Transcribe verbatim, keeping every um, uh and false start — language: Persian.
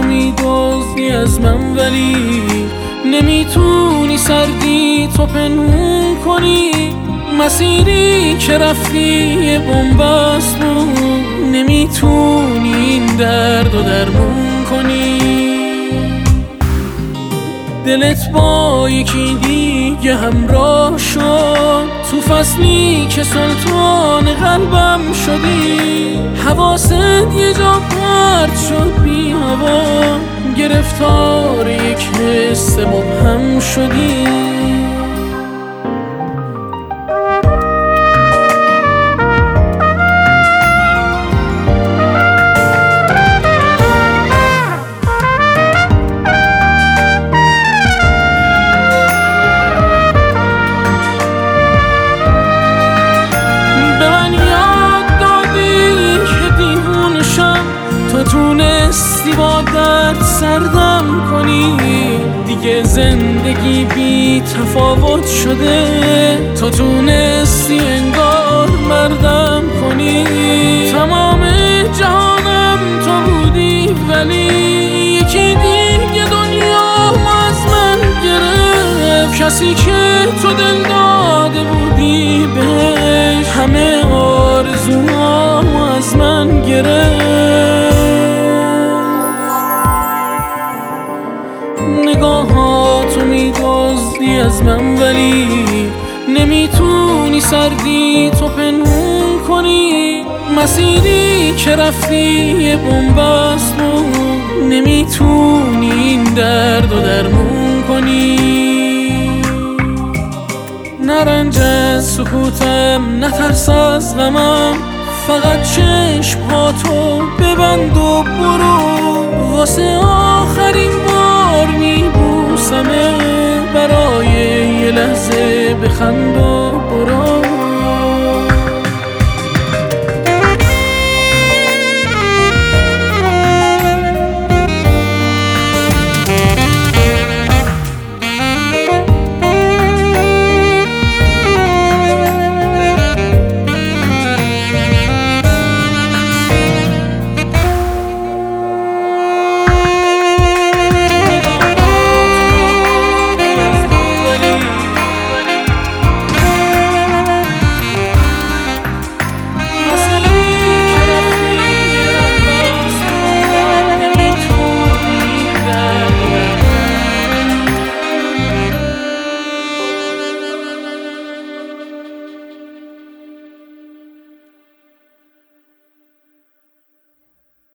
میدزدی از من ولی نمیتونی سردی تو پنهون کنی. مسیری که رفتی یه بن‌بست بود، نمیتونی این درد و درمون کنی. دلت با یکی دیگه همراه شد تو فصلی که سلطان قلبم شدی. حواست یه جا پرت شد بی هوا، گرفتار یک حس مبهم شدی. تونستی با درد سردم کنی، دیگه زندگی بی تفاوت شده. تو تونستی انگار مردم کنی، تمام جهانم تو بودی ولی یکی دیگه دنیا از من گرفت. کسی که تو دل داده بودی بهش، همه آرزوهام از من گرفت. نگاهاتو میدزدی از من ولی نمیتونی سردی تو پنهون کنی. مسیری که رفتی یه بن‌بست بود، نمیتونی این درد و درمون کنی. نرنج از سکوتم، نترس از غمم، فقط چشم‌هاتو ببند و برو. واسه آخرین بار میبوسمه، برای یه لحظه بخند و برو.